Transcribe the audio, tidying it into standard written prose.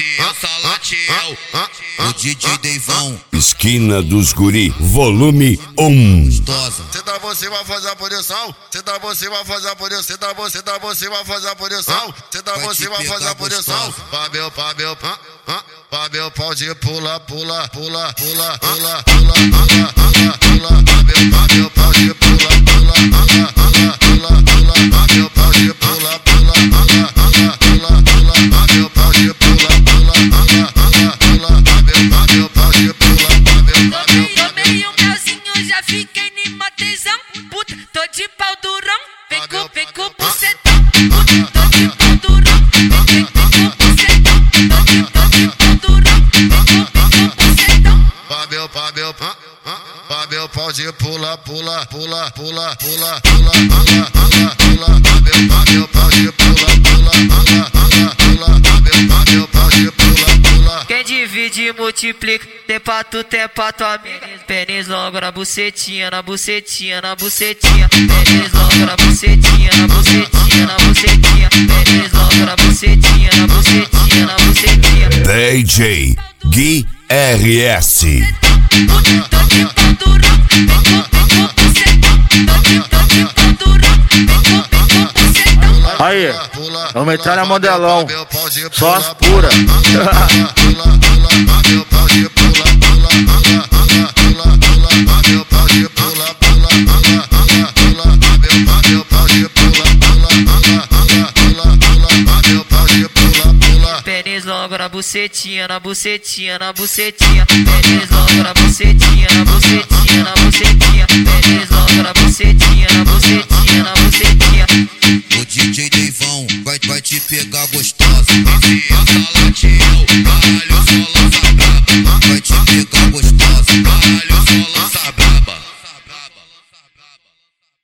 Salatiel. O DJ Deivão. Esquina dos Guri, volume 1. Senta você vai fazer a posição. Senta você vai fazer a posição. Senta você vai fazer a posição. Senta você vai fazer a posição. Pra meu pau de pula, pula, pula, pula, pula, pula, pula, pula, pula. Pra meu pau de pula, pula, pula, pula, pula, pula. Pra meu pau de pula, pula, pula, pula, pula, pula. Pra meu pau de pula, pula, pula, pula, pula. Pra meu pau de pula, tomei um melzinho, já fiquei numa tesão. Puta, tô de pau durão. Vem com bucetão. Puta, tô de pau durão. Vem com bucetão. Tô de pau durão. Vem com bucetão. Pra meu pau de pula, pula, pula, pula, pula, pula, pula, pula, pula. Pra meu pau de pula, pula, pula, pula, pula. Pra meu pau de pula, pula. Quem divide multiplica, tem pra tua pênis longo na bucetinha, na bucetinha, na bucetinha. Pênis longo na bucetinha, na bucetinha, na bucetinha. Pênis longo na bucetinha, na bucetinha, na bucetinha. DJ Gui RS. Tô de pau durão, vem com bucetão. Tô de pau durão, vem com bucetão. Aí, vamos entrar na modelão, só as puras. Pênis longo na bucetinha, na bucetinha, na bucetinha. Pênis longo na bucetinha, na bucetinha, na bucetinha. Pênis longo na bucetinha, na bucetinha, na bucetinha. O DJ Deivão vai te pegar gostosa. Salatiel, caralho, só lança braba. Vai te pegar gostosa, caralho, só lança braba.